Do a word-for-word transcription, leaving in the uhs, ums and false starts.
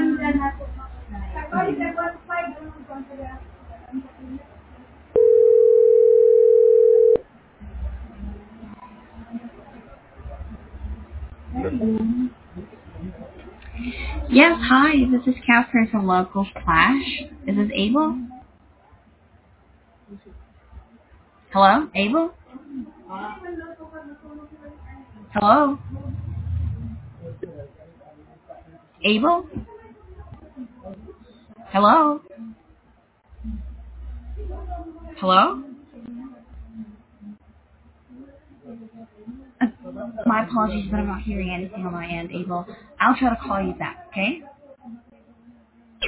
Yes, hi. This is Catherine from Local Flash. Is this Abel? Hello? Abel? Hello? Abel? Hello? Hello? Uh, my apologies, but I'm not hearing anything on my end, Abel. I'll try to call you back, okay?